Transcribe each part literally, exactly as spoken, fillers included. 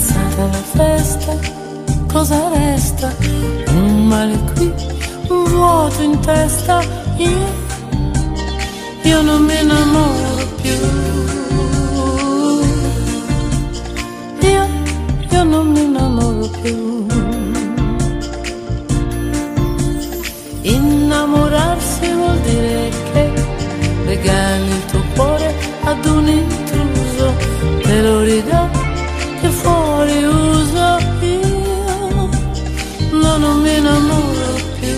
passata la festa, cosa resta? Un male qui, un vuoto in testa. Io, io non mi innamoro più. Io, io non mi innamoro più. Innamorarsi vuol dire che regali il tuo cuore ad un intruso, te lo ridà che fuori uso. Io no, non mi innamoro più.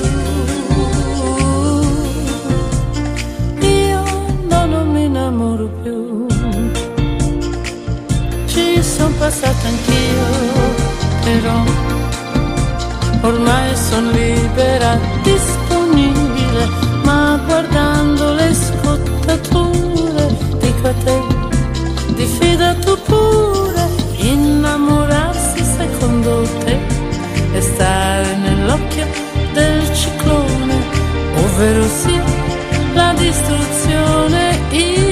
Io no, non mi innamoro più. Ci sono passata anch'io, però ormai sono libera, disponibile, ma guardando le scottature dico a te, diffida tu pure. Innamorarsi secondo te è stare nell'occhio del ciclone, ovvero sia la distruzione. Io